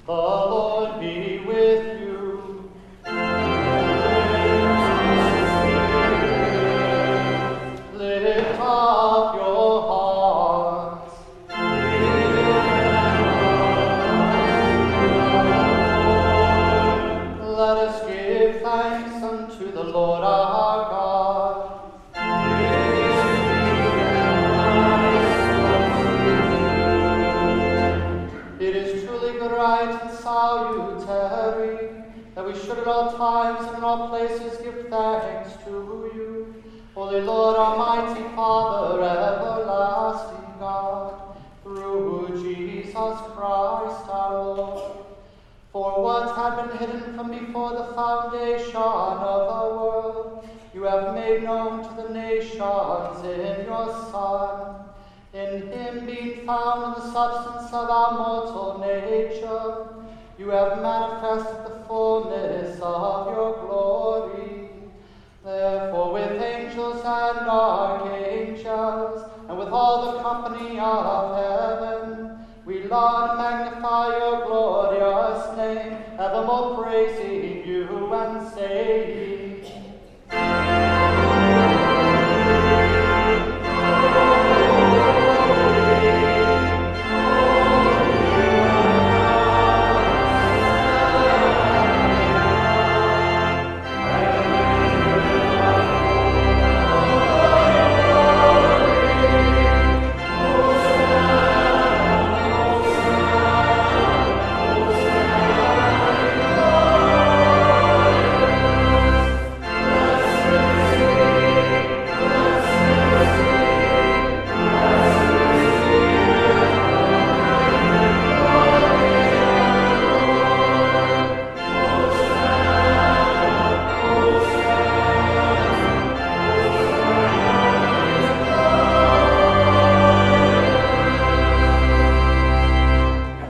The Lord be with you. Lift up your hearts. Let us give thanks unto the Lord our God. It is truly good, right, and salutary that we should at all times and in all places give thanks to you, Holy Lord, Almighty Father, everlasting God, through Jesus Christ our Lord. For what had been hidden from before the foundation of the world, you have made known to the nations in your Son. In him being found in the substance of our mortal nature, you have manifested the fullness of your glory. Therefore, with angels and archangels, and with all the company of heaven, we laud and magnify your glorious name, evermore praising you and saying,